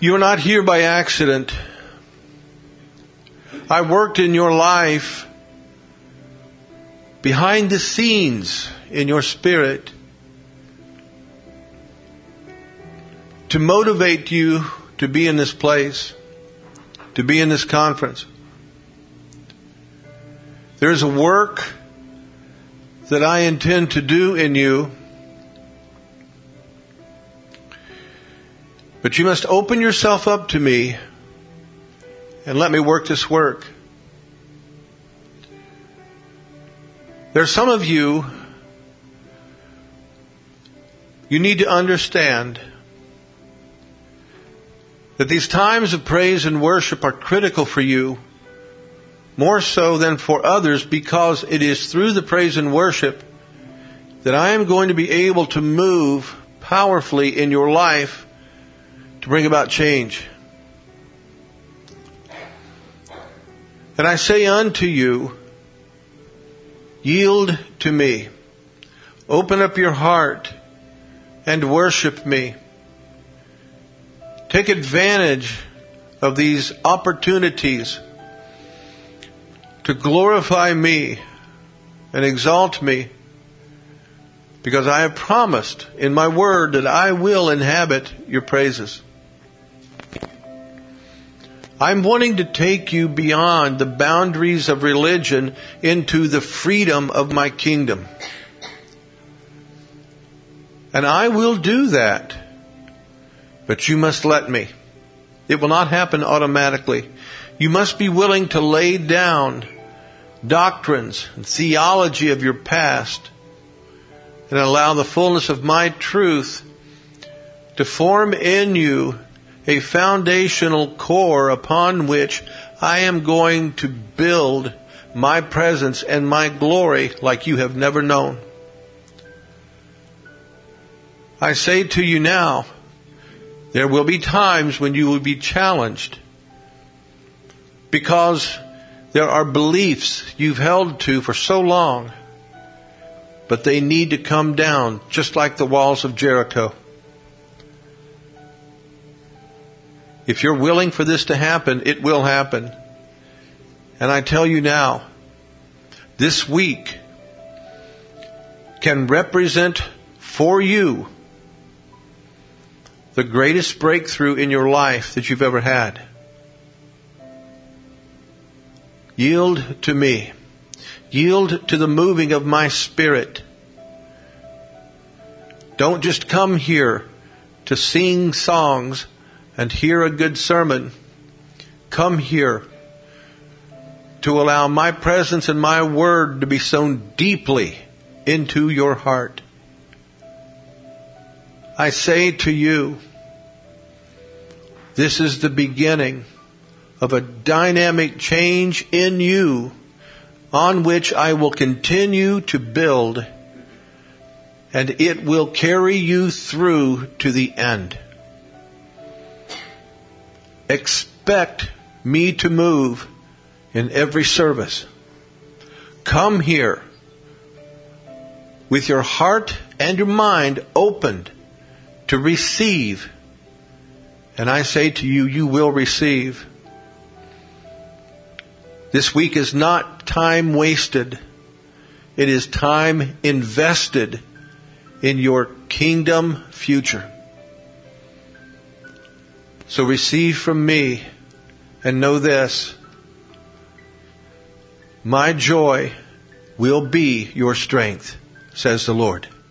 You're not here by accident. I worked in your life behind the scenes in your spirit to motivate you to be in this place, to be in this conference. There's a work that I intend to do in you, but you must open yourself up to me and let me work this work. There are some of you, you need to understand that these times of praise and worship are critical for you, more so than for others, because it is through the praise and worship that I am going to be able to move powerfully in your life to bring about change. And I say unto you, yield to me. Open up your heart and worship me. Take advantage of these opportunities to glorify me and exalt me, because I have promised in my word that I will inhabit your praises. I'm wanting to take you beyond the boundaries of religion into the freedom of my kingdom. And I will do that. But you must let me. It will not happen automatically. You must be willing to lay down doctrines and theology of your past and allow the fullness of my truth to form in you a foundational core upon which I am going to build my presence and my glory like you have never known. I say to you now, there will be times when you will be challenged because there are beliefs you've held to for so long, but they need to come down just like the walls of Jericho. If you're willing for this to happen, it will happen. And I tell you now, this week can represent for you the greatest breakthrough in your life that you've ever had. Yield to me. Yield to the moving of my Spirit. Don't just come here to sing songs and hear a good sermon. Come here to allow my presence and my word to be sown deeply into your heart. I say to you, this is the beginning of a dynamic change in you on which I will continue to build, and it will carry you through to the end. Expect me to move in every service. Come here with your heart and your mind opened to receive. And I say to you, you will receive. This week is not time wasted. It is time invested in your kingdom future. So receive from me and know this: my joy will be your strength, says the Lord.